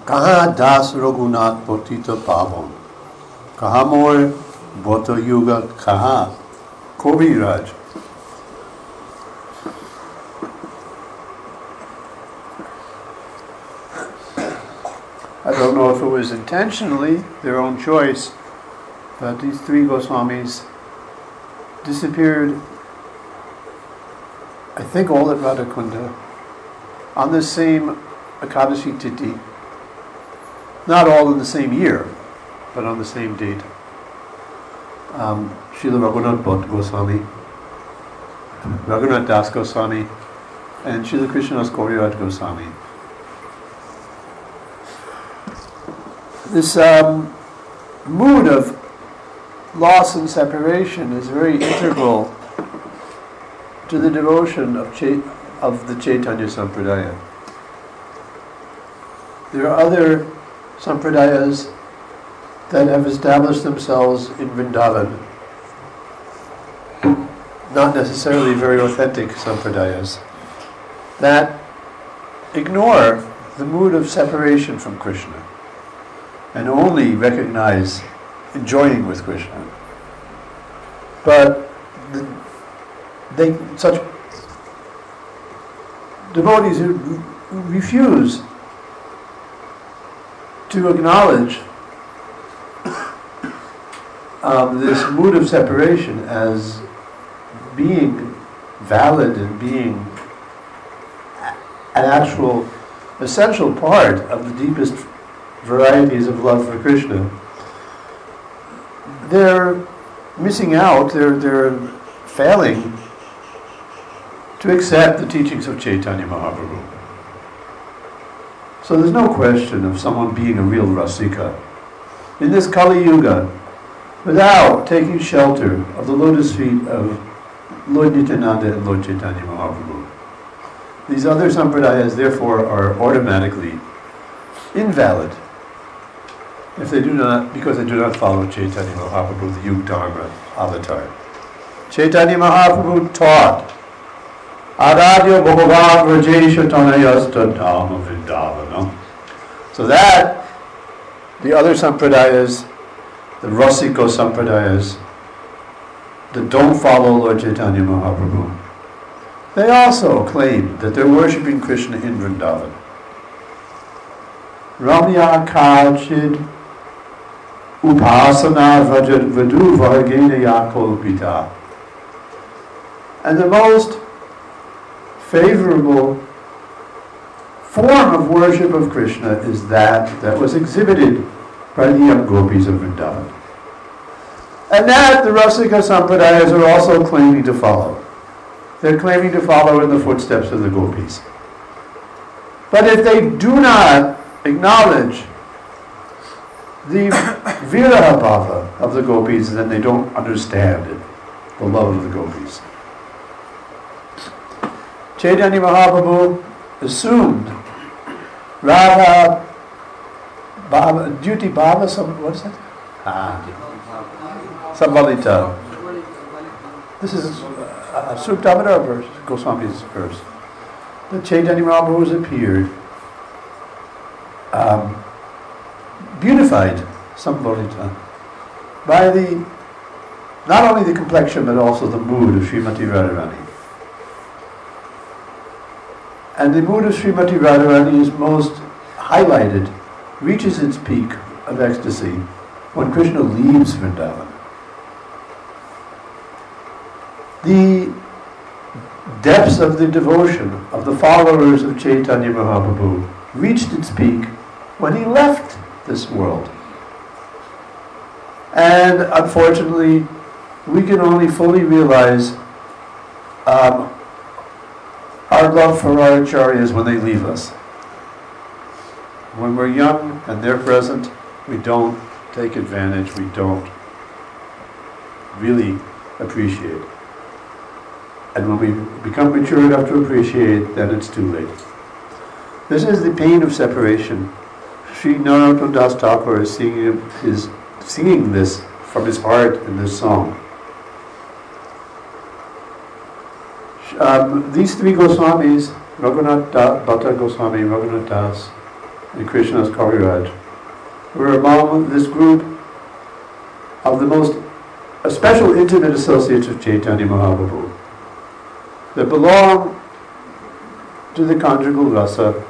Kaha das Raghunath Potita Pavon, Kaha More Bhata Yuga Kaha Kobi Raj. I don't know if it was intentionally their own choice, but these three Goswamis disappeared, I think all at Radhakunda, on the same Ekadashi Tithi. Not all in the same year, but on the same date. Srila Raghunath Bhatt Goswami, Raghunath Das Goswami, and Srila Krishnadas Kaviraj Goswami. This mood of loss and separation is very integral to the devotion of the Chaitanya Sampradaya. There are other Sampradayas that have established themselves in Vrindavan, not necessarily very authentic Sampradayas, that ignore the mood of separation from Krishna and only recognize enjoying with Krishna. But such devotees who refuse to acknowledge this mood of separation as being valid and being an actual essential part of the deepest varieties of love for Krishna, they're missing out, they're failing to accept the teachings of Chaitanya Mahaprabhu. So there's no question of someone being a real Rasika in this Kali Yuga without taking shelter of the lotus feet of Lord Nityananda and Lord Chaitanya Mahaprabhu. These other Sampradayas therefore are automatically invalid if they do not, because they do not follow Chaitanya Mahaprabhu, the Yug Dharma avatar. Chaitanya Mahaprabhu taught Aradhya Bhagavan Vrajesha Tanayasta Dhamma Vrindavana. So that the other Sampradayas, the Rasiko Sampradayas, that don't follow Lord Chaitanya Mahaprabhu, they also claim that they're worshipping Krishna in Vrindavan. Ramya Kachid Upasana Vadu Vargena Yakolpita. And the most favorable form of worship of Krishna is that was exhibited by the young gopis of Vrindavan. And that the Rasika Sampradayas are also claiming to follow. They're claiming to follow in the footsteps of the gopis. But if they do not acknowledge the viraha bhava of the gopis, then they don't understand it, the love of the gopis. Chaitanya Mahaprabhu assumed Radha Bhava, Duty Bhava, what is that? Sambalita. This is Sup Damodar verse, Goswami's verse. The Chaitanya Mahaprabhu has appeared, beautified Sambalita by not only the complexion but also the mood of Srimati Radharani. And the mood of Srimati Radharani is most highlighted, reaches its peak of ecstasy when Krishna leaves Vrindavan. The depths of the devotion of the followers of Chaitanya Mahaprabhu reached its peak when he left this world. And unfortunately, we can only fully realize our love for our acharyas when they leave us. When we're young and they're present, we don't take advantage, we don't really appreciate. And when we become mature enough to appreciate, then it's too late. This is the pain of separation. Sri Narottam Das Thakur is singing this from his heart in this song. These three Goswamis, Raghunath Bhatta Goswami, Raghunath Das, and Krishnadas Kaviraj were among this group of the most special intimate associates of Chaitanya Mahaprabhu that belong to the conjugal rasa,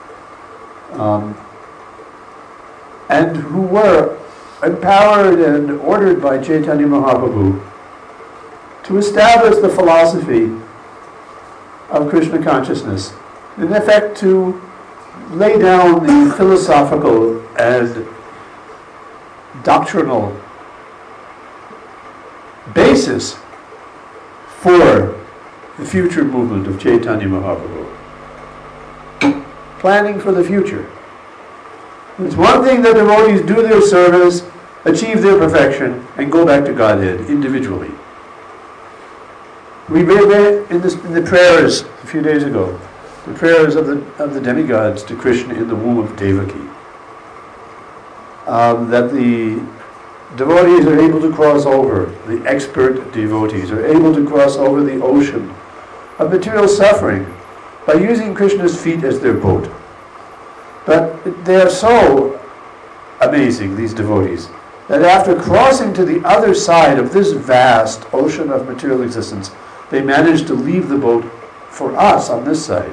and who were empowered and ordered by Chaitanya Mahaprabhu to establish the philosophy of Krishna consciousness, in effect to lay down the philosophical and doctrinal basis for the future movement of Chaitanya Mahaprabhu. Planning for the future. It's one thing that devotees do their service, achieve their perfection, and go back to Godhead individually. We read in the prayers a few days ago, the prayers of the demigods to Krishna in the womb of Devaki, that the devotees are able to cross over, the expert devotees are able to cross over the ocean of material suffering by using Krishna's feet as their boat. But they are so amazing, these devotees, that after crossing to the other side of this vast ocean of material existence, they manage to leave the boat for us on this side.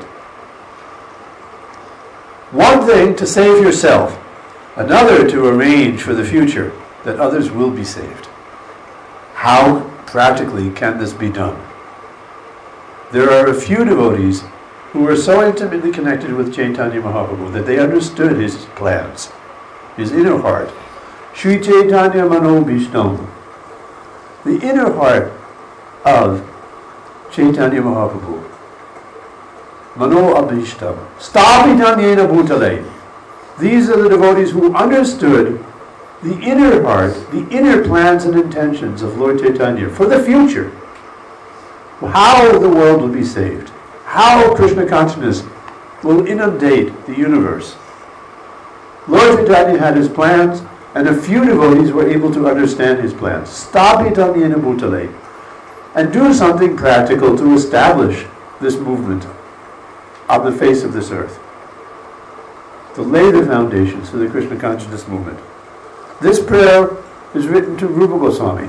One thing to save yourself, another to arrange for the future that others will be saved. How practically can this be done? There are a few devotees who were so intimately connected with Chaitanya Mahaprabhu that they understood his plans, his inner heart. Sri Chaitanya Mano Bhishtam, the inner heart of Chaitanya Mahaprabhu. Mano Abhishtam. Stapitanyena Bhutale. These are the devotees who understood the inner heart, the inner plans and intentions of Lord Chaitanya for the future. How the world will be saved. How Krishna consciousness will inundate the universe. Lord Chaitanya had his plans, and a few devotees were able to understand his plans. Stapitanyena Bhutale. And do something practical to establish this movement on the face of this earth. To lay the foundations for the Krishna consciousness movement. This prayer is written to Rupa Goswami.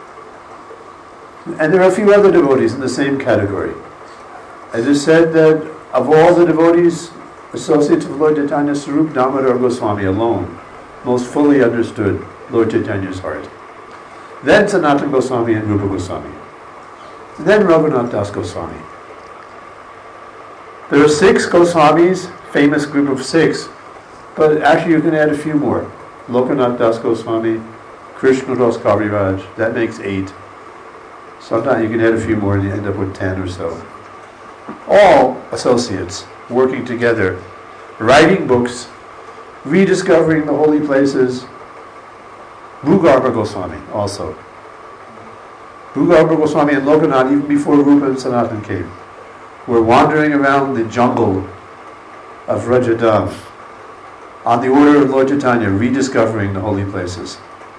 And there are a few other devotees in the same category. It is said that of all the devotees associates of Lord Chaitanya, Sarup Damodar Goswami alone most fully understood Lord Chaitanya's heart. Then Sanatana Goswami and Rupa Goswami. Then Raghunath Das Goswami. There are 6 Goswamis, famous group of 6, but actually you can add a few more. Lokanath Das Goswami, Krishnadas Kaviraj, that makes 8. Sometimes you can add a few more and you end up with 10 or so. All associates working together, writing books, rediscovering the holy places. Bhugarbha Goswami also. Bhugarbha Goswami and Lokanath, even before Rupa and Sanatan came, were wandering around the jungle of Rajadam on the order of Lord Chaitanya, rediscovering the holy places.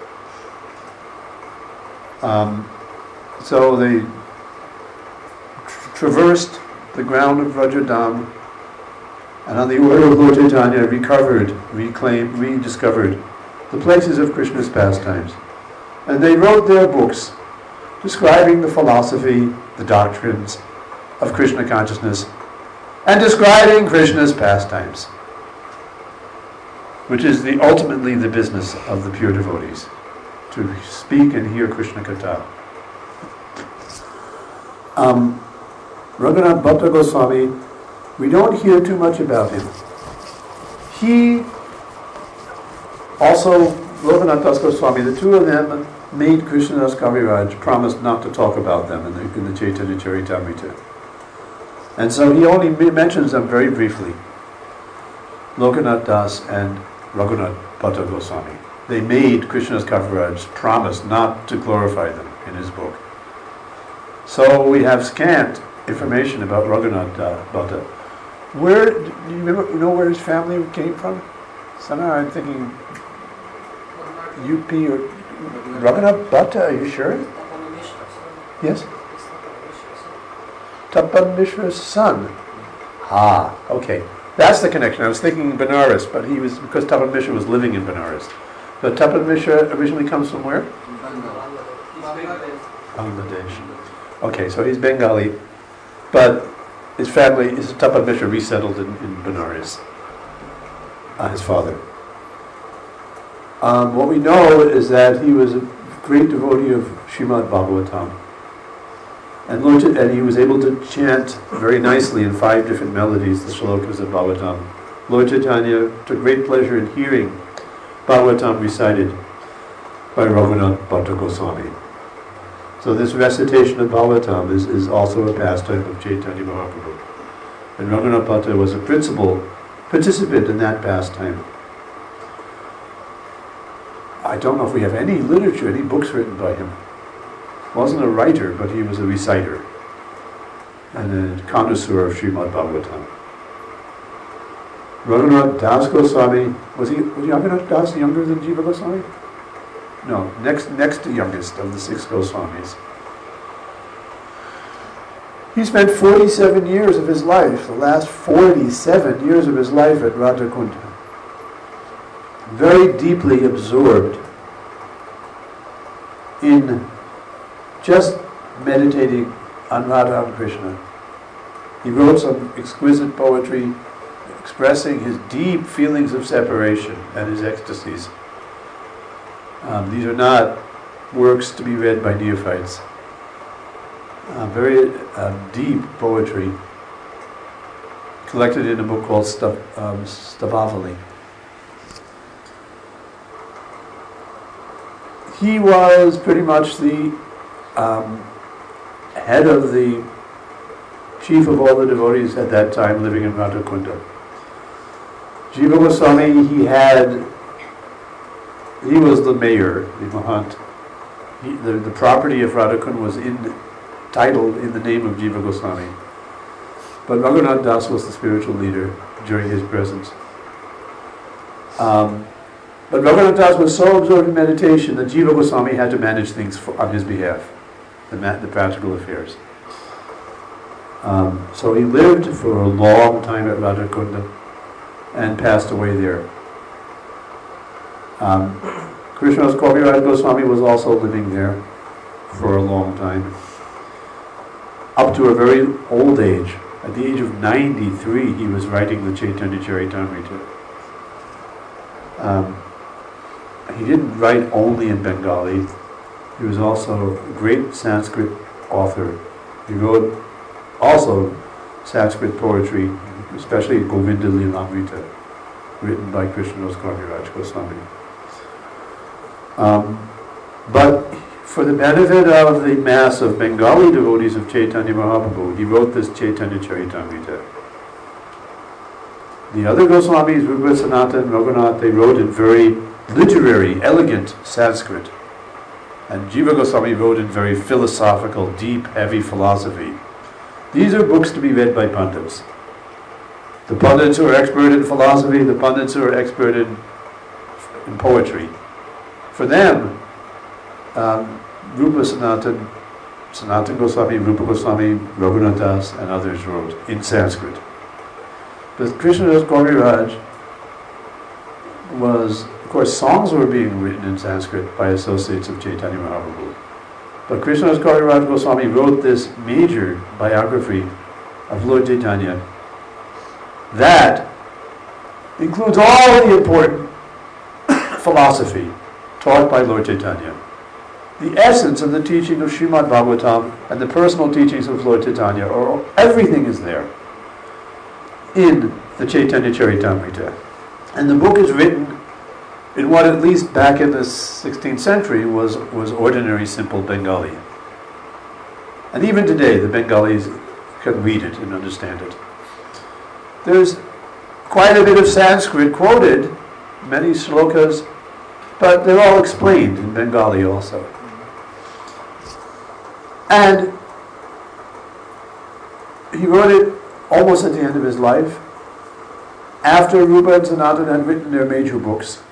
So they traversed the ground of Rajadam, and on the order of Lord Chaitanya recovered, reclaimed, rediscovered the places of Krishna's pastimes. And they wrote their books describing the philosophy, the doctrines of Krishna consciousness, and describing Krishna's pastimes, which is ultimately the business of the pure devotees, to speak and hear Krishna Katha. Raghunath Bhatta Goswami, we don't hear too much about him. He also, Lokanath Das Goswami, the two of them made Krishnadas Kaviraj promise not to talk about them in the Chaitanya Charitamrita. And so he only mentions them very briefly. Lokanath Das and Raghunath Bhatta Goswami. They made Krishnadas Kaviraj promise not to glorify them in his book. So we have scant information about Raghunath Bhatta. Where, do you know where his family came from? Somehow I'm thinking UP or Raghunath Bhatta, are you sure? Yes? Tapan Mishra's son. Ah, okay. That's the connection. I was thinking Benares, but he was, because Tapan Mishra was living in Benares. But Tapan Mishra originally comes from where? Bangladesh. Okay, so he's Bengali, but his family, his Tapan Mishra resettled in Benares. His father. What we know is that he was a great devotee of Srimad Bhagavatam. And he was able to chant very nicely in 5 different melodies the shlokas of Bhagavatam. Lord Chaitanya took great pleasure in hearing Bhagavatam recited by Raghunath Bhatta Goswami. So this recitation of Bhagavatam is also a pastime of Chaitanya Mahaprabhu. And Raghunath Bhatta was a principal participant in that pastime. I don't know if we have any literature, any books written by him. Wasn't a writer, but he was a reciter and a connoisseur of Srimad Bhagavatam. Raghunath Das Goswami, was Raghunath Das younger than Jiva Goswami? No, next to youngest of the 6 Goswamis. He spent 47 years of his life, the last 47 years of his life at Radhakunda, very deeply absorbed in just meditating on Radha and Krishna. He wrote some exquisite poetry expressing his deep feelings of separation and his ecstasies. These are not works to be read by neophytes. Very deep poetry collected in a book called Stavavali. He was pretty much the head of the chief of all the devotees at that time living in Radhakunda. Jiva Goswami, he was the mayor, the Mahant. The property of Radhakund was titled in the name of Jiva Goswami. But Raghunath Das was the spiritual leader during his presence. But Raghunath Das was so absorbed in meditation that Jiva Goswami had to manage things on his behalf, the practical affairs. So he lived for a long time at Radhakunda and passed away there. Krishnadas Kaviraj Goswami was also living there for a long time, up to a very old age. At the age of 93, he was writing the Chaitanya Charitamrita. He didn't write only in Bengali. He was also a great Sanskrit author. He wrote also Sanskrit poetry, especially Govinda Lilamrita, written by Krishnadas Kaviraj Goswami. But for the benefit of the mass of Bengali devotees of Chaitanya Mahaprabhu, he wrote this Chaitanya Charitamrita. The other Goswamis, Rupa, Sanatana, and Raghunath, they wrote in very literary, elegant Sanskrit. And Jiva Goswami wrote in very philosophical, deep, heavy philosophy. These are books to be read by Pandits. The Pandits who are expert in philosophy, the Pandits who are expert in poetry. For them, Rupa Sanatana Goswami, Rupa Goswami, Raghunath Das, and others wrote in Sanskrit. But Krishnadas Kaviraj was, of course, songs were being written in Sanskrit by associates of Chaitanya Mahaprabhu. But Krishnadas Kaviraj Goswami wrote this major biography of Lord Chaitanya that includes all the important philosophy taught by Lord Chaitanya. The essence of the teaching of Srimad Bhagavatam and the personal teachings of Lord Chaitanya, or everything is there in the Chaitanya Charitamrita. And the book is written in what, at least back in the 16th century, was ordinary, simple Bengali. And even today, the Bengalis can read it and understand it. There's quite a bit of Sanskrit quoted, many shlokas, but they're all explained in Bengali also. And he wrote it almost at the end of his life, after Rupa and Sanatana had written their major books.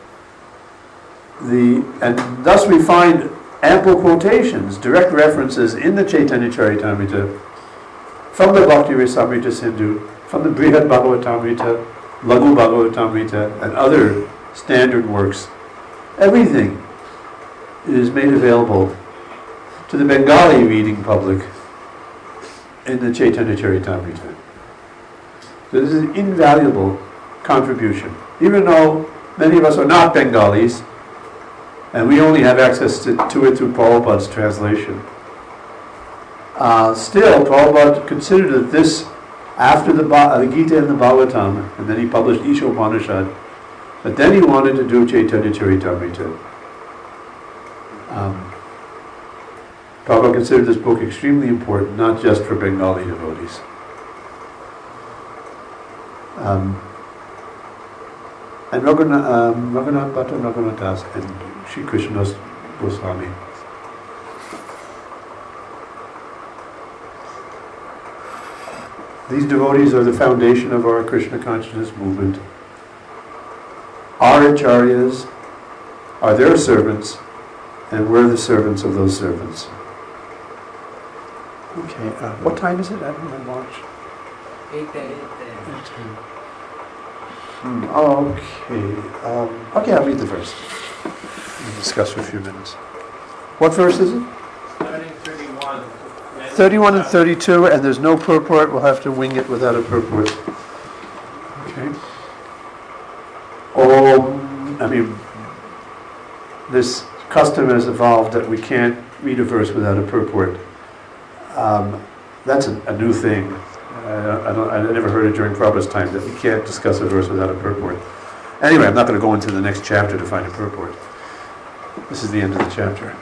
And thus we find ample quotations, direct references in the Chaitanya Charitamrita from the Bhakti Rasamrita Sindhu, from the Brihad Bhagavatamrita, Laghu Bhagavatamrita, and other standard works, everything is made available to the Bengali reading public in the Chaitanya Charitamrita. So this is an invaluable contribution. Even though many of us are not Bengalis, and we only have access to it through Prabhupada's translation, still Prabhupada considered that this, after the Gita and the Bhagavatam, and then he published Isha Upanishad, but then he wanted to do Chaitanya Charitamrita. Prabhupada considered this book extremely important, not just for Bengali devotees. And Raghunath Bhatta, Raghunath Das, and Sri Krishnadas Goswami. These devotees are the foundation of our Krishna consciousness movement. Our acharyas are their servants, and we're the servants of those servants. Okay, what time is it? I don't know my watch. 8:10. Okay, I'll read the verse. We'll discuss for a few minutes. What verse is it? 31. 31 and 32, and there's no purport. We'll have to wing it without a purport. Okay. This custom has evolved that we can't read a verse without a purport. That's a new thing. I never heard it during Prabhupada's time that we can't discuss a verse without a purport. Anyway, I'm not going to go into the next chapter to find a purport. This is the end of the chapter.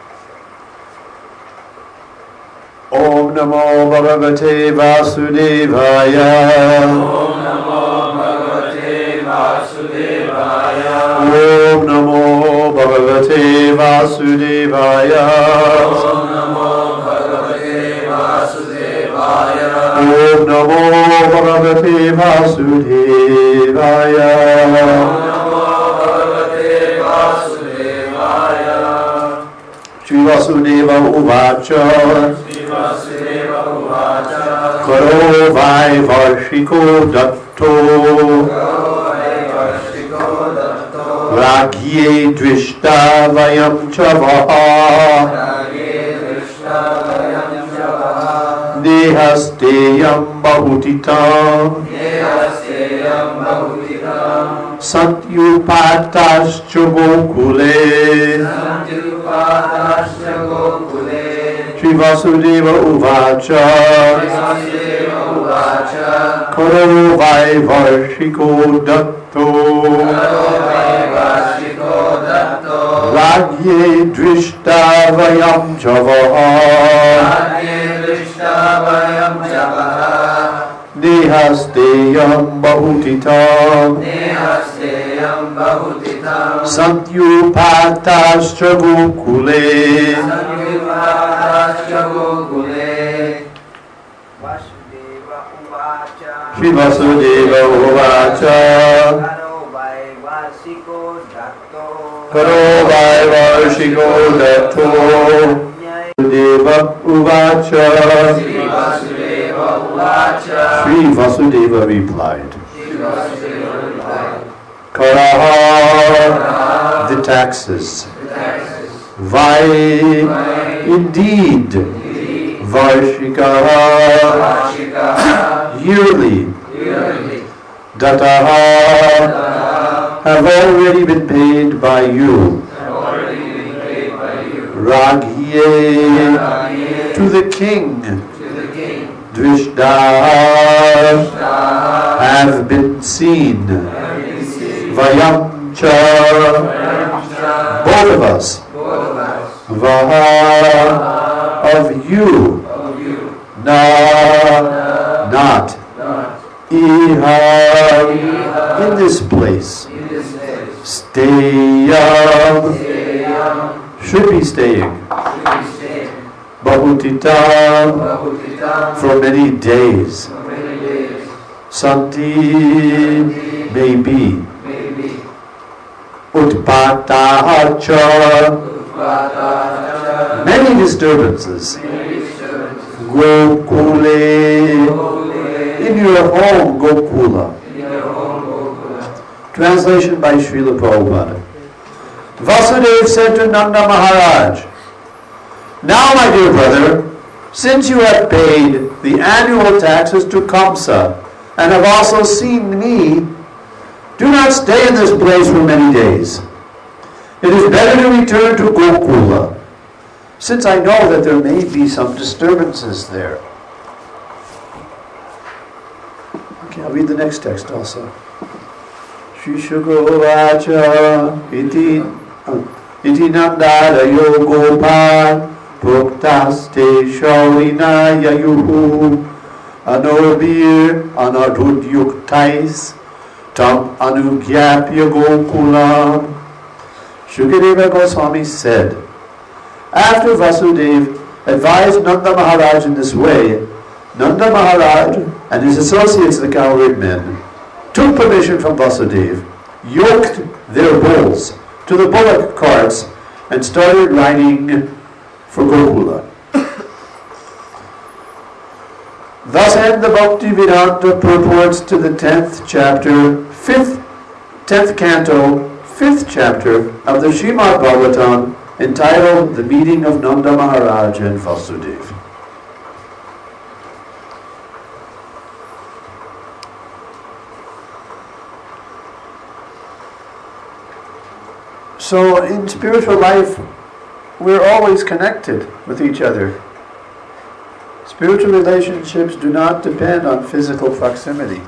Om Namo Bhagavate Vasudevaya. Om Namo Bhagavate Vasudevaya. Om Namo Bhagavate Vasudevaya. Om Namo Bhagavate Vasudevaya. Om Namo Bhagavate Vasudevaya. Om Namo Bhagavate Vasudevaya. Shri Vasudeva Uvacha. Vasudeva Uvacha. Karo Vai Varshiko Datto. Ragye Drishta Vayam Chavaha. Dehasteyam Bahutitam. Satyupatascha Gokule. Shri Vasudeva Uvacha. Karo Vai Varshiko Datto. Ragye Drishta Vayam Chavaha. Nehasteyam Bahutitam. Satyupatascha Gokule. Shri Vasudeva Uvacha. Karo Vai Varshiko Datto. Vasudeva Uvacha. Shri Vasudeva replied. Karaha, the taxes. Vai, indeed. Varshika, yearly. Dataha, have already been paid by you. Ragye, to the king. Drishta, have been seen. Vayam cha, both of us. Vaha, of you. Na, not. Iha, in this place. Stayam, should be staying. Bahutitam, for many days. Santi, may be. Utpatacha, many disturbances. Gokule, in your home Gokula. Translation by Srila Prabhupada. Vasudeva said to Nanda Maharaj, "Now, my dear brother, since you have paid the annual taxes to Kamsa and have also seen me, do not stay in this place for many days. It is better to return to Gokula, since I know that there may be some disturbances there." Okay, I'll read the next text also. Shri Shukra Uvacha iti nandarayo gopal Bhuktaste shaurina yayuhu anobir anarudyuktais tam anugyapya gokulam. Shukadeva Goswami said, after Vasudeva advised Nanda Maharaj in this way, Nanda Maharaj and his associates, the cowherd men, took permission from Vasudeva, yoked their bulls to the bullock carts, and started riding for Gokula. Thus end the Bhakti-Vedanta purports to the 10th chapter, 10th canto, 5th chapter of the Srimad Bhagavatam, entitled The Meeting of Nanda Maharaj and Vasudeva. So in spiritual life, we're always connected with each other. Spiritual relationships do not depend on physical proximity.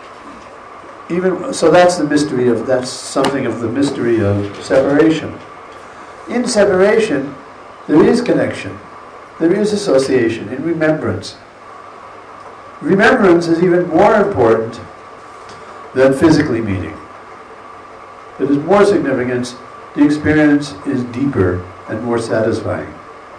So that's something of the mystery of separation. In separation, there is connection, there is association, in remembrance. Remembrance is even more important than physically meeting. It is more significant. The experience is deeper and more satisfying.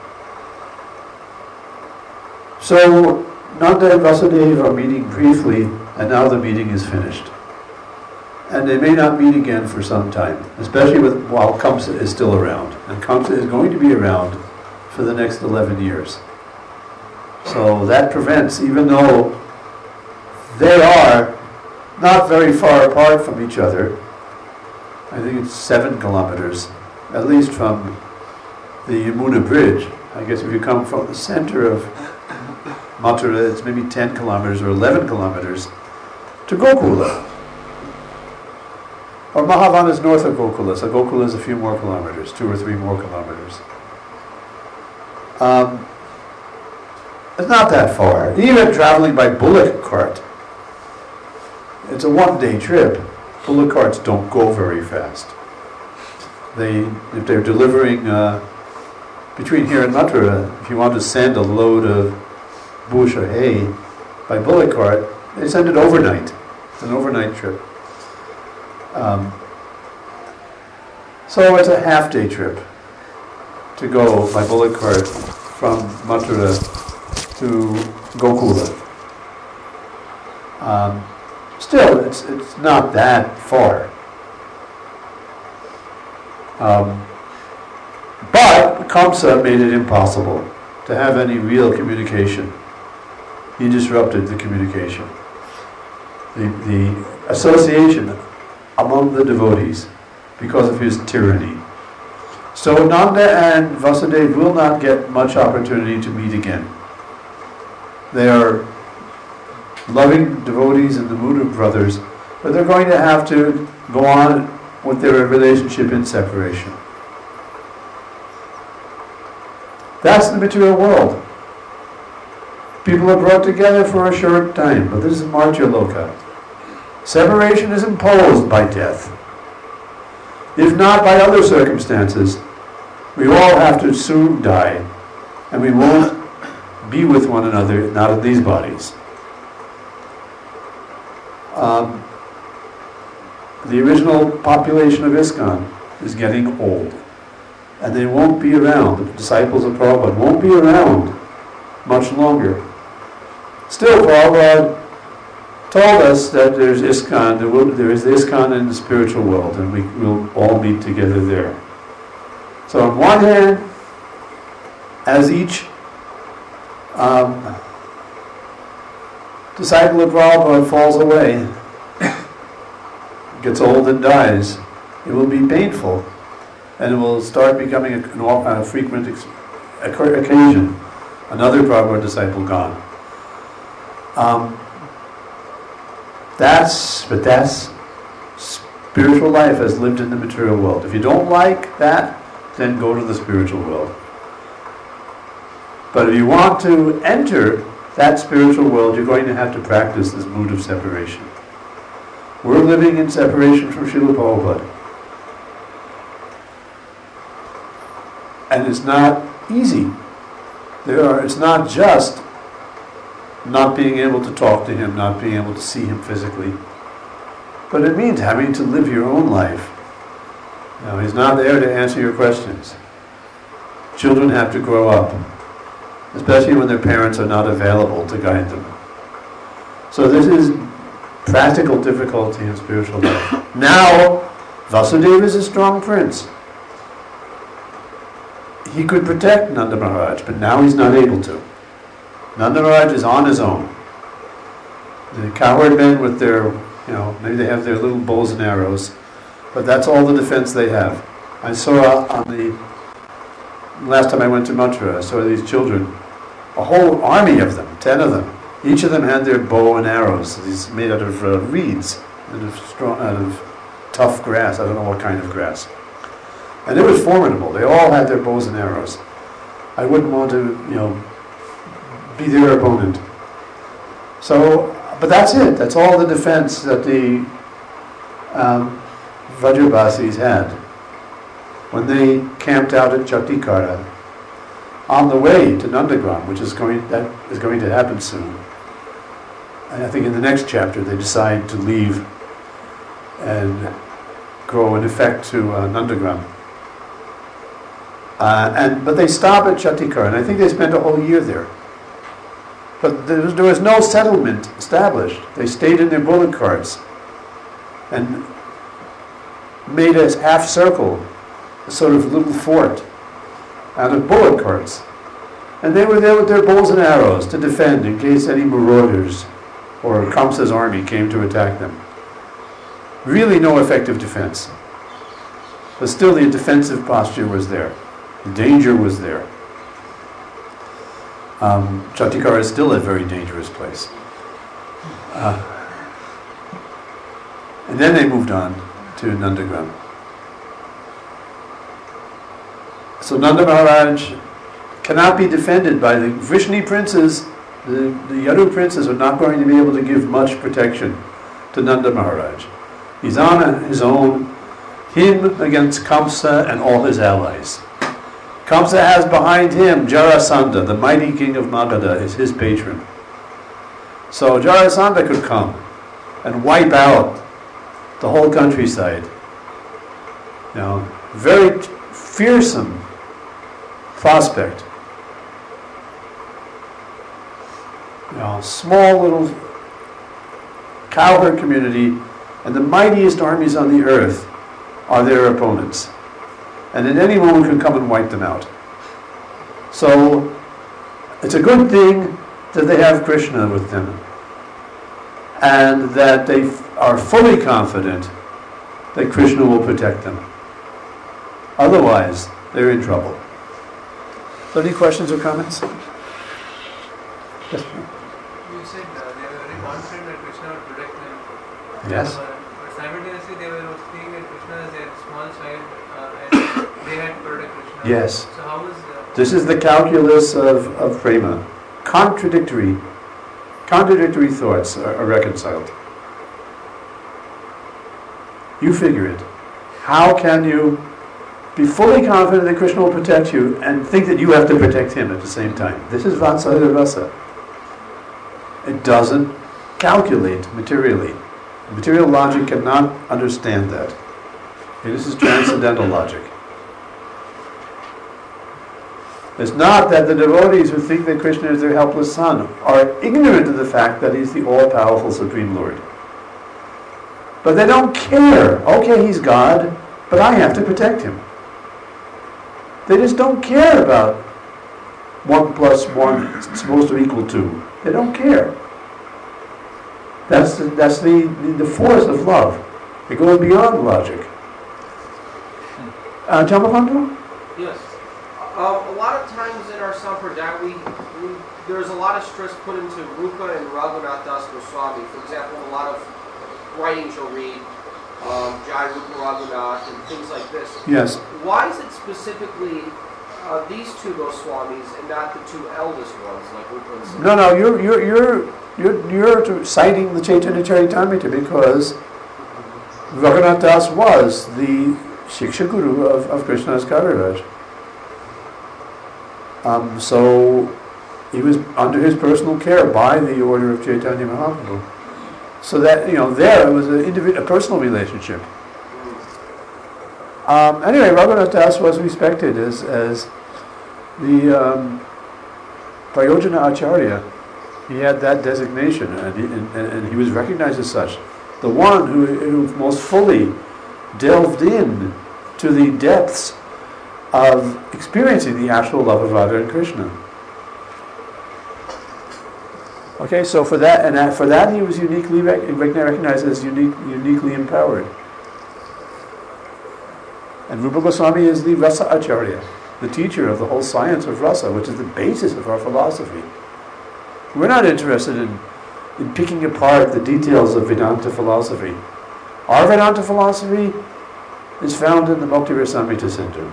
So Nanda and Vasudeva are meeting briefly, and now the meeting is finished. And they may not meet again for some time, especially while Kamsa is still around. And Kamsa is going to be around for the next 11 years. So that prevents, even though they are not very far apart from each other, I think it's 7 kilometers, at least from the Yamuna Bridge. I guess if you come from the center of Mathura, it's maybe 10 kilometers or 11 kilometers to Gokula. Or Mahavan is north of Gokula, so Gokula is a few more kilometers, 2 or 3 more kilometers. It's not that far. Even traveling by bullock cart, it's a one-day trip. Bullock carts don't go very fast. If they're delivering between here and Mathura, if you want to send a load of bush or hay by bullock cart, they send it overnight. It's an overnight trip. So it's a half-day trip to go by bullock cart from Mathura to Gokula. Still, it's not that far. But Kamsa made it impossible to have any real communication. He disrupted the communication, the association among the devotees, because of his tyranny. So Nanda and Vasudeva will not get much opportunity to meet again. They are loving devotees in the mood of brothers, but they're going to have to go on with their relationship in separation. That's the material world. People are brought together for a short time, but this is Marja Loka. Separation is imposed by death. If not by other circumstances, we all have to soon die, and we won't be with one another, not in these bodies. The original population of ISKCON is getting old, and they won't be around. The disciples of Prabhupada won't be around much longer. Still, Prabhupada told us that there's ISKCON, there is ISKCON in the spiritual world, and we will all meet together there. So on one hand, disciple of Prabhupada falls away, gets old and dies, it will be painful, and it will start becoming a frequent occasion. Another Prabhupada disciple gone. That's spiritual life as lived in the material world. If you don't like that, then go to the spiritual world. But if you want to enter that spiritual world, you're going to have to practice this mood of separation. We're living in separation from Srila Prabhupada. And it's not easy. It's not just not being able to talk to him, not being able to see him physically. But it means having to live your own life. He's not there to answer your questions. Children have to grow up, especially when their parents are not available to guide them. So this is practical difficulty in spiritual life. Now, Vasudeva is a strong prince. He could protect Nanda Maharaj, but now he's not able to. Nanda Maharaj is on his own. The cowherd men with their, maybe they have their little bows and arrows, but that's all the defense they have. I saw last time I went to Mathura, I saw these children, a whole army of them, 10 of them. Each of them had their bow and arrows, these made out of reeds, out of tough grass, I don't know what kind of grass. And it was formidable. They all had their bows and arrows. I wouldn't want to, be their opponent. So, but that's it. That's all the defense that the Vajrabasis had when they camped out at Chatikara on the way to Nandagram, which is going to happen soon. And I think in the next chapter they decide to leave and go in effect to Nandagram. But they stop at Chatikara, and I think they spent a whole year there. But there was no settlement established. They stayed in their bullock carts and made a half circle, a sort of little fort out of bullock carts. And they were there with their bows and arrows to defend in case any marauders or Kamsa's army came to attack them. Really no effective defense. But still the defensive posture was there. The danger was there. Chatikara is still a very dangerous place. And then they moved on to Nandagram. So Nanda Maharaj cannot be defended by the Vrishni princes. The Yadu princes are not going to be able to give much protection to Nanda Maharaj. He's on his own, him against Kamsa and all his allies. Kamsa has behind him Jarasandha, the mighty king of Magadha, is his patron. So Jarasandha could come and wipe out the whole countryside. Very fearsome prospect. Small little cowherd community, and the mightiest armies on the earth are their opponents. And at any moment can come and wipe them out. So it's a good thing that they have Krishna with them, and that they are fully confident that Krishna will protect them. Otherwise, they're in trouble. So any questions or comments? Yes. You said they were very confident that Krishna would protect them. Yes. But simultaneously they were seeing that Krishna as their small child and they had to protect Krishna. Yes. So how was This is the calculus of prema. Contradictory thoughts are reconciled. You figure it. How can you be fully confident that Krishna will protect you and think that you have to protect him at the same time? This is Vatsalya Rasa. It doesn't calculate materially. Material logic cannot understand that. Okay, this is transcendental logic. It's not that the devotees who think that Krishna is their helpless son are ignorant of the fact that he's the all-powerful Supreme Lord. But they don't care. Okay, he's God, but I have to protect him. They just don't care about 1 + 1 is supposed to equal 2. They don't care. That's the force of love. It goes beyond logic. Jamapantu? Yes. A lot of times in our sampradaya, there's a lot of stress put into Rupa and Raghunath Das Goswami. For example, a lot of writings you'll read, Jai Rupa Raghunath and things like this. Yes. Why is it specifically these two Goswamis and not the two eldest ones, like Rupa and Sanatana? No, you're citing the Chaitanya Charitamrita because Raghunath Das was the Shiksha Guru of Krishnadas Kaviraj. So he was under his personal care by the order of Chaitanya Mahaprabhu. So that, there it was a personal relationship. Anyway, Raghunath Das was respected as the Prayojana Acharya. He had that designation, and he was recognized as such. The one who most fully delved in to the depths of experiencing the actual love of Radha and Krishna. Okay, so for that he was uniquely recognized as uniquely empowered. And Rupa Goswami is the Rasa Acharya, the teacher of the whole science of rasa, which is the basis of our philosophy. We're not interested in picking apart the details of Vedanta philosophy. Our Vedanta philosophy is found in the Bhakti Rasamrita Center.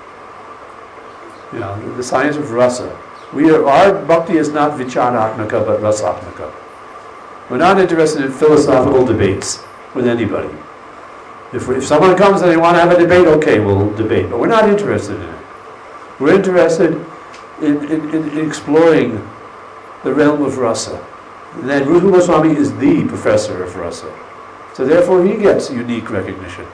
The science of rasa. Our bhakti is not vicharatmaka but rasatmaka. We're not interested in philosophical debates with anybody. If someone comes and they want to have a debate, okay, we'll debate. But we're not interested in it. We're interested in exploring the realm of rasa. And then Rupa Goswami is the professor of rasa. So therefore he gets unique recognition.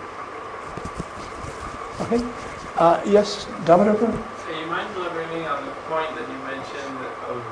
Okay? Yes, Damodarka? So you mind elaborating on the point that you mentioned of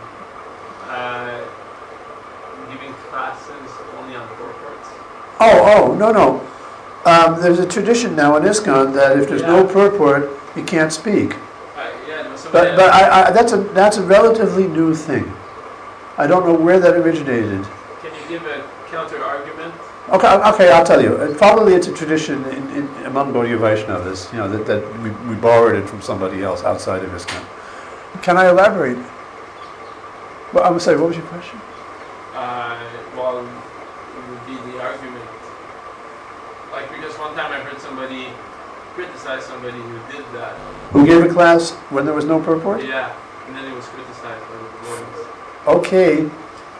giving classes only on purports? No. There's a tradition now in ISKCON that if there's no purport, you can't speak. But that's a relatively new thing. I don't know where that originated. Can you give a counter argument? Okay, I'll tell you. Probably it's a tradition among Gaudiya Vaishnavas, that we borrowed it from somebody else outside of ISKCON. Can I elaborate? Well, I'm sorry, what was your question? Well, it would be the argument. Like, because one time I heard somebody criticize somebody who did that. Who gave a class when there was no purport? Yeah, and then it was criticized by the boys. Okay.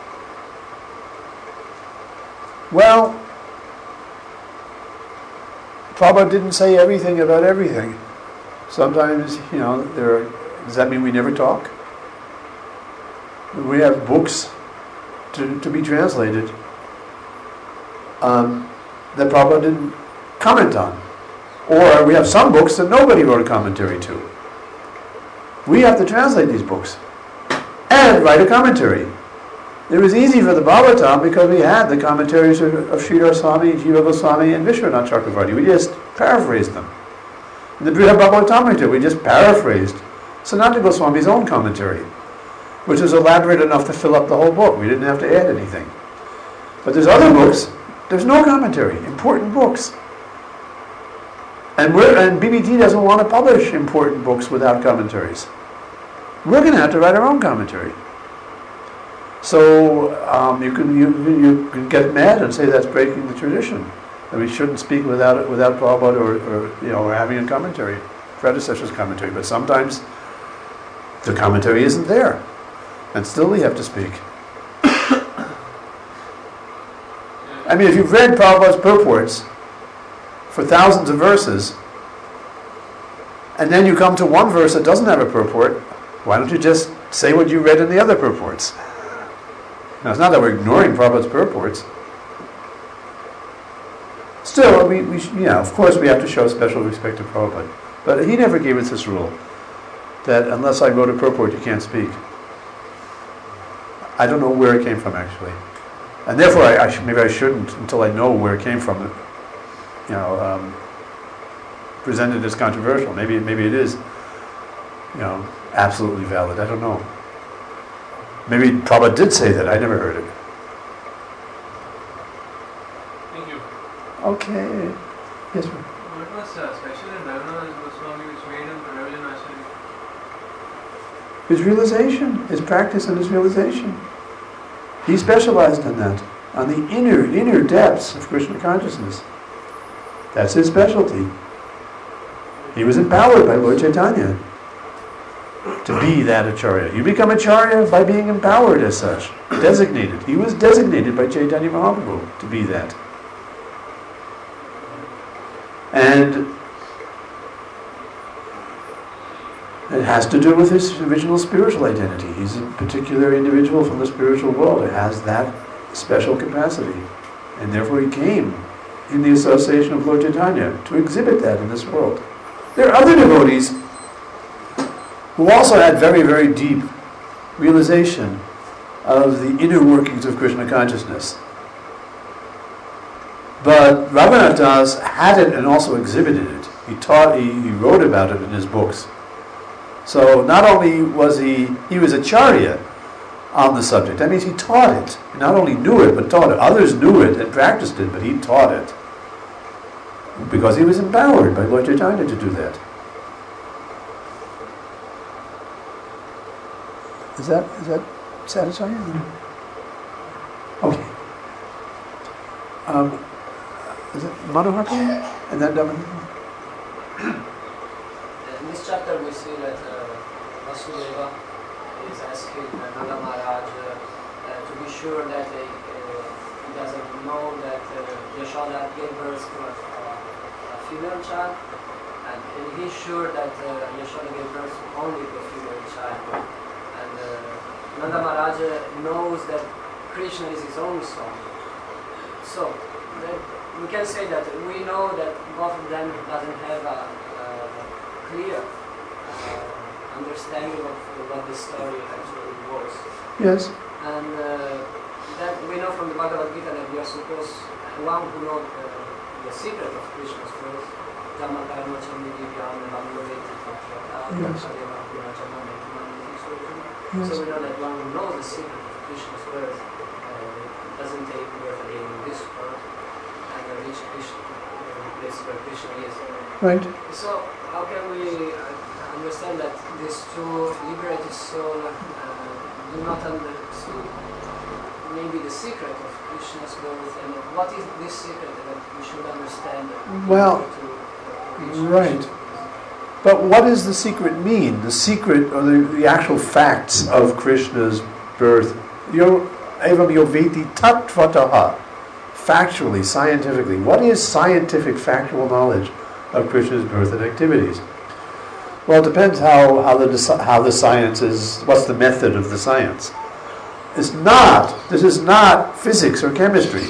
Well, Prabhupada didn't say everything about everything. Sometimes, does that mean we never talk? We have books to be translated that Prabhupada didn't comment on. Or we have some books that nobody wrote a commentary to. We have to translate these books and write a commentary. It was easy for the Bhagavatam because we had the commentaries of Sridhar Swami, Jiva Goswami, and Vishwanath Chakravarti. We just paraphrased them. In the Brihad Bhagavatamrita, we just paraphrased Sanatana Goswami's own commentary, which was elaborate enough to fill up the whole book. We didn't have to add anything. But there's other books, there's no commentary, important books. And BBT doesn't want to publish important books without commentaries. We're going to have to write our own commentary. So you can get mad and say that's breaking the tradition, that we shouldn't speak without Prabhupada or having a commentary, predecessor's commentary. But sometimes the commentary isn't there, and still we have to speak. I mean, if you've read Prabhupada's purports for thousands of verses, and then you come to one verse that doesn't have a purport, why don't you just say what you read in the other purports? Now, it's not that we're ignoring Prabhupada's purports. Still, of course we have to show special respect to Prabhupada. But he never gave us this rule, that unless I wrote a purport, you can't speak. I don't know where it came from, actually. And therefore, maybe I shouldn't, until I know where it came from, presented as controversial. Maybe it is, absolutely valid. I don't know. Maybe Prabhupada did say that. I never heard it. Okay. Yes, sir. What was special in Raghunath Goswami which made him revel in Ashwini? His realization, his practice and his realization. He specialized in that, on the inner depths of Krishna consciousness. That's his specialty. He was empowered by Lord Chaitanya to be that acharya. You become acharya by being empowered as such, designated. He was designated by Chaitanya Mahaprabhu to be that. And it has to do with his original spiritual identity. He's a particular individual from the spiritual world. It has that special capacity. And therefore he came in the association of Lord Chaitanya to exhibit that in this world. There are other devotees who also had very, very deep realization of the inner workings of Krishna consciousness. But Raghunath Das had it and also exhibited it. He wrote about it in his books. So not only was he was acharya on the subject. That means he taught it. He not only knew it, but taught it. Others knew it and practiced it, but he taught it. Because he was empowered by Lord Chaitanya to do that. Is that satisfying? Okay. Is it Manohar? And then in this chapter we see that Vasudeva is asking Nanda Maharaj to be sure that he doesn't know that Yashoda gave birth to a female child, and he's sure that Yashoda gave birth only to a female child. And Nanda Maharaj knows that Krishna is his own son. So we can say that we know that both of them doesn't have a clear understanding of what the story actually was. Yes. And then we know from the Bhagavad Gita that we are supposed, one who knows the secret of Krishna's birth, so we know that one who knows the secret of Krishna's birth doesn't take birth again in this world and reach Krishna, the place where Krishna is. Right. So how can we understand that these two liberated souls do not understand maybe the secret of Krishna's birth, and what is this secret that we should understand? Well, right. But what does the secret mean? The secret, or the actual facts of Krishna's birth? Evam yoveti tattvataha. Factually, scientifically. What is scientific, factual knowledge of Krishna's birth and activities? Well, it depends how the science is, what's the method of the science. This is not physics or chemistry,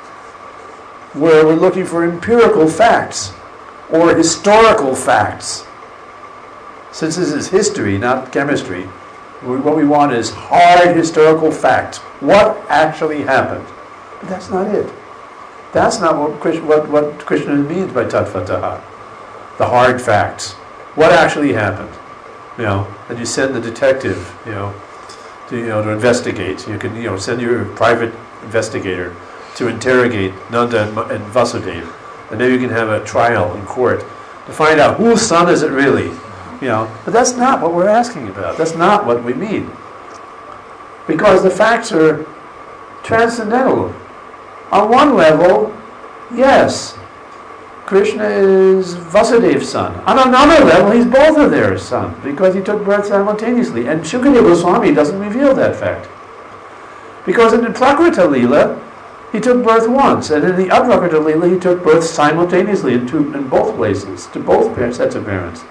where we're looking for empirical facts or historical facts. Since this is history, not chemistry, what we want is hard historical facts. What actually happened? But that's not it. That's not what Krishna means by tattvataha. The hard facts. What actually happened? And you send the detective, to investigate. You can, send your private investigator to interrogate Nanda and Vasudeva, and then you can have a trial in court to find out whose son is it really. But that's not what we're asking about. That's not what we mean. Because the facts are transcendental. On one level, yes, Krishna is Vasudeva's son. On another level, he's both of their sons, because he took birth simultaneously. And Shukadeva Goswami doesn't reveal that fact. Because in the Prakrita Leela, he took birth once, and in the Aprakrita Leela, he took birth simultaneously in both places, to both sets of parents.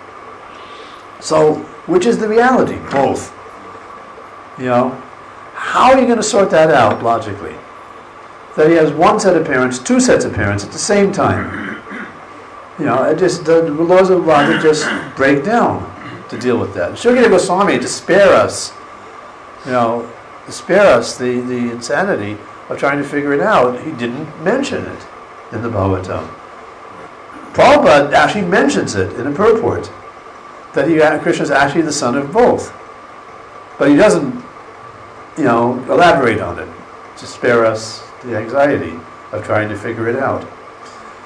So, which is the reality? Both. How are you going to sort that out logically? That he has one set of parents, two sets of parents at the same time. The laws of logic just break down to deal with that. Shukadeva Goswami, to spare us the insanity of trying to figure it out, he didn't mention it in the Bhagavatam. Prabhupada actually mentions it in a purport, that Krishna is actually the son of both. But he doesn't, elaborate on it to spare us the anxiety of trying to figure it out.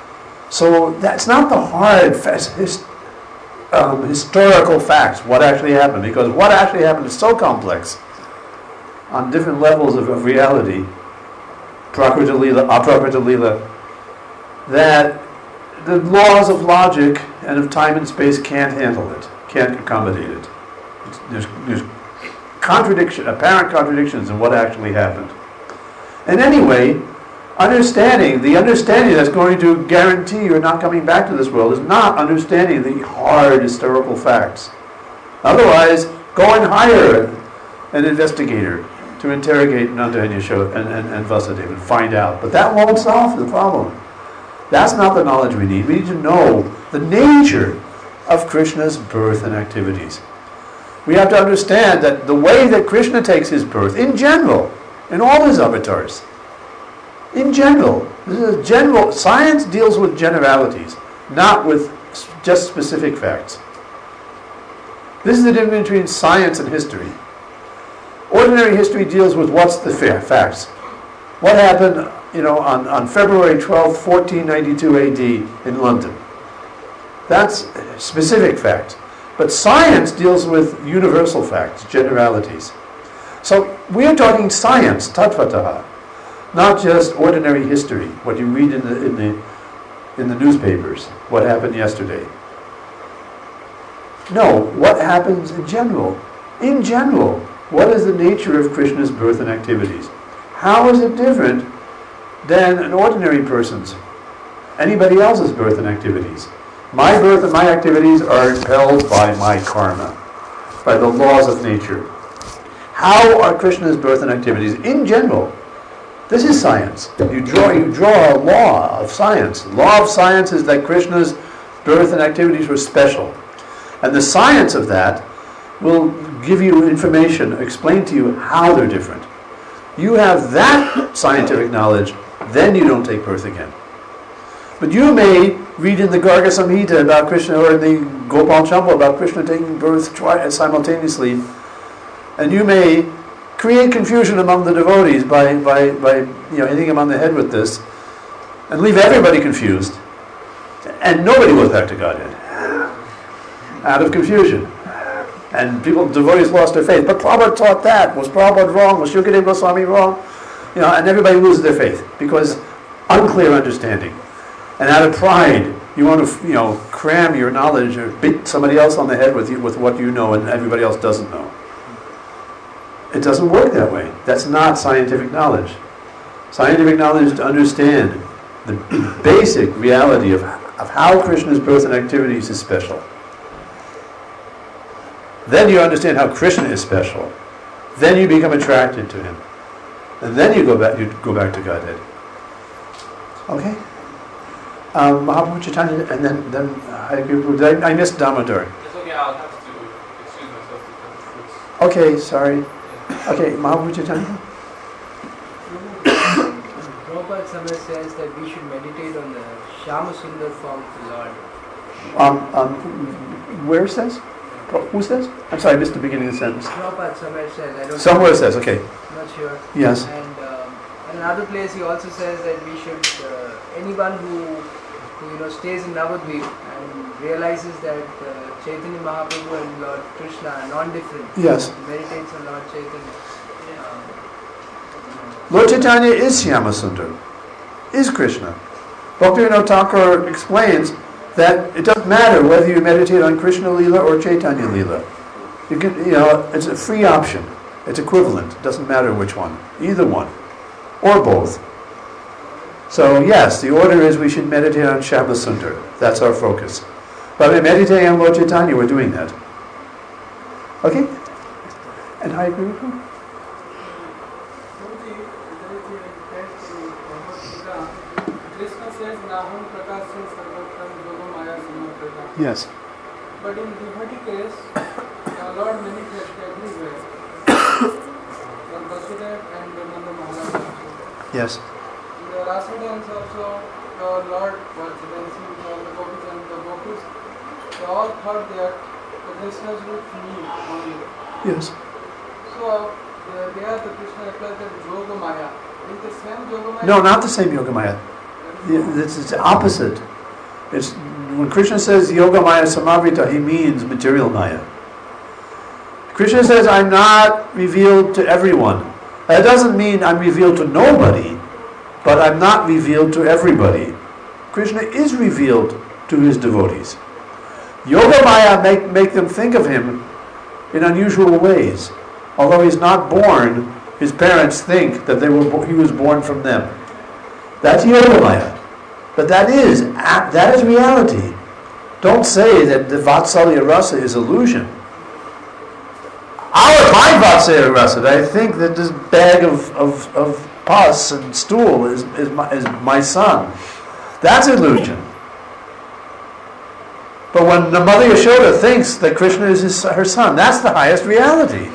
So that's not the hard historical facts, what actually happened, because what actually happened is so complex on different levels of reality, Prakriti Lila, Aprakriti Lila, that the laws of logic and of time and space can't handle it, can't accommodate it. There's apparent contradictions in what actually happened. And anyway, the understanding that's going to guarantee you're not coming back to this world is not understanding the hard historical facts. Otherwise, go and hire an investigator to interrogate Nanda and Yashoda and Vasudeva and find out. But that won't solve the problem. That's not the knowledge we need. We need to know the nature of Krishna's birth and activities. We have to understand that the way that Krishna takes his birth, in general, in all his avatars, in general, this is a general, science deals with generalities, not with just specific facts. This is the difference between science and history. Ordinary history deals with what's the facts. What happened, on February 12th, 1492 AD in London. That's specific facts. But science deals with universal facts, generalities. So we are talking science, tattvataha, not just ordinary history, what you read in the newspapers, what happened yesterday. No, what happens in general. In general, what is the nature of Krishna's birth and activities? How is it different than an ordinary person's, anybody else's birth and activities? My birth and my activities are impelled by my karma, by the laws of nature. How are Krishna's birth and activities in general? This is science. You draw a law of science. Law of science is that Krishna's birth and activities were special. And the science of that will give you information, explain to you how they're different. You have that scientific knowledge, then you don't take birth again. But you may read in the Garga Samhita about Krishna, or in the Gopal Champa about Krishna taking birth simultaneously, and you may create confusion among the devotees by hitting them on the head with this, and leave everybody confused, and nobody goes back to Godhead out of confusion. And devotees lost their faith. But Prabhupada taught that. Was Prabhupada wrong? Was Shukadeva Goswami wrong? And everybody loses their faith because unclear understanding. And out of pride, you want to cram your knowledge or beat somebody else on the head with what you know and everybody else doesn't know. It doesn't work that way. That's not scientific knowledge. Scientific knowledge is to understand the basic reality of how Krishna's birth and activities is special. Then you understand how Krishna is special. Then you become attracted to him. And then you go back to Godhead. Okay? Mahaprabhu Chaitanya, and then I missed Damodar. It's okay, I'll have to excuse myself because it's... Okay, sorry. Okay, Mahaprabhu Chaitanya. Prabhupada somewhere says that we should meditate on the Shama Sundar form of the Lord. Where says? Who says? I'm sorry, I missed the beginning of the sentence. Prabhupada somewhere says. I don't Somewhere it says, okay. Not sure. Yes. And in another place he also says that we should, anyone who stays in Navadvip and realizes that Chaitanya Mahaprabhu and Lord Krishna are non-different. Yes. Meditates on Lord Chaitanya. Lord Chaitanya is Shyamasundar, is Krishna. Bhaktivinoda Thakur explains that it doesn't matter whether you meditate on Krishna Lila or Chaitanya Lila. You can, it's a free option. It's equivalent. It doesn't matter which one. Either one. Or both. So yes, the order is we should meditate on Shyamasundar. That's our focus. But by meditating on Lord Chaitanya, we're doing that. Okay? And I agree with you. Yes. But in devotee case, Lord manifests everywhere. For Vasudeva and Nanda Maharaj also. Yes. In the Rasa dance also, Lord was dancing with all the gopis, and the gopis, they all thought that the Krishna is with me only. Yes. So, there the Krishna applies that Yoga Maya. Is the same Yoga Maya? No, not the same Yogamaya. It's opposite. When Krishna says Yoga Maya Samavrita, he means material Maya. Krishna says, I'm not revealed to everyone. That doesn't mean I'm revealed to nobody, but I'm not revealed to everybody. Krishna is revealed to his devotees. Yoga Maya make them think of him in unusual ways. Although he's not born, his parents think that he was born from them. That's Yoga Maya. But that is reality. Don't say that the Vatsalya Rasa is illusion. My Vatsalya Rasa, I think that this bag of pus and stool is my son. That's illusion. But when the Mother Yashoda thinks that Krishna is her son, that's the highest reality.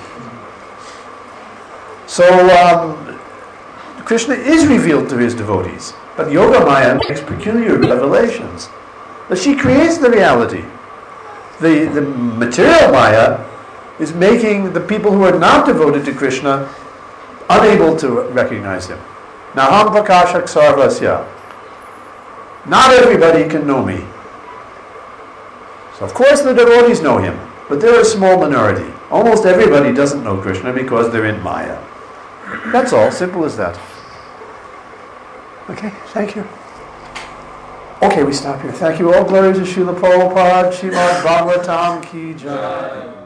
So Krishna is revealed to his devotees. But Yoga Maya makes peculiar revelations. But she creates the reality. The material Maya is making the people who are not devoted to Krishna unable to recognize him. Naham Prakashak Sarvasya. Not everybody can know me. So of course the devotees know him, but they're a small minority. Almost everybody doesn't know Krishna because they're in Maya. That's all, simple as that. Okay, thank you. Okay, we stop here. Thank you. All glory to Srila Prabhupada, Srimad Bhagavatam Ki Jai.